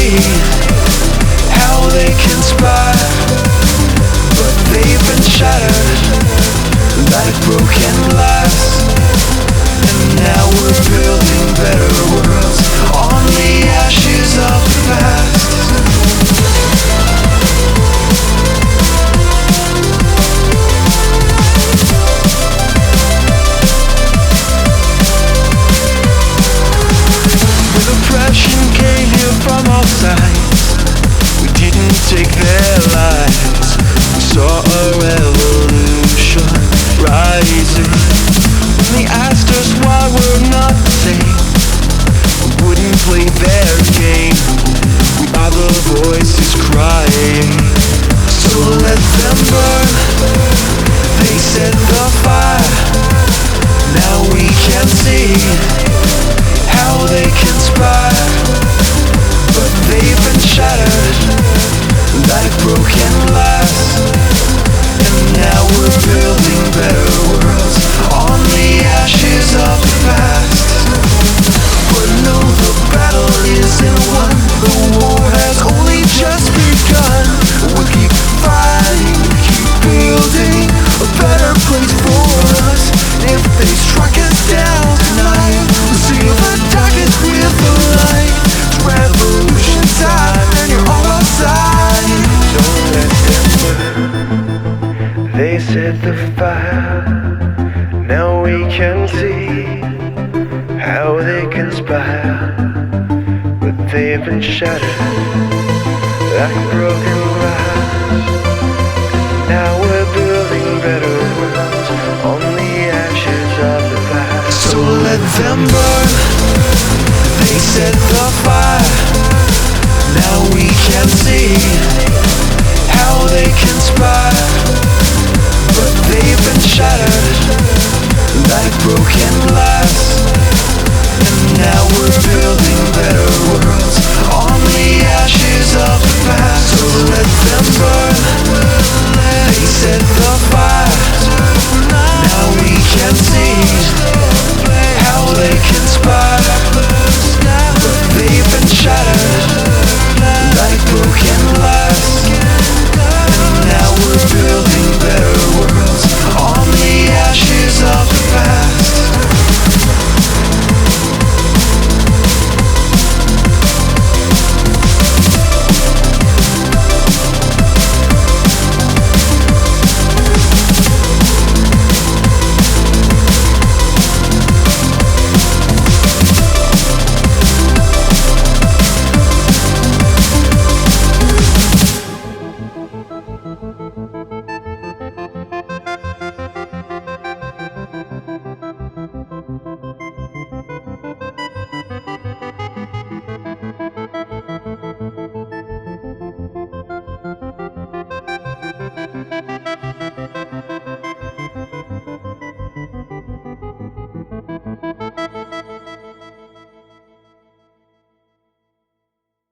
see how they conspire, but they've been shattered like broken glass. And now we're building better worlds on the ashes of the past. Oppression came here from all sides. We didn't take their lives. We saw a revolution rising. When they asked us why we're not the same, we wouldn't play their game. We are the voices crying, so let them burn. They set the fire. Now we can see how they conspire, but they've been shattered like broken glass. And now we're building better worlds on the ashes of the past. But no, the battle isn't won. The war has only just begun. We'll keep fighting, keep building a better place for us. If they struck us down tonight, we'll seal the darkness with the light. It's revolution time and you're on our side. Don't let them burn. They set the fire. Now we can see how they conspire, but they've been shattered like broken glass. Now we're building better worlds on the ashes of the past. So let them burn. They set the fire.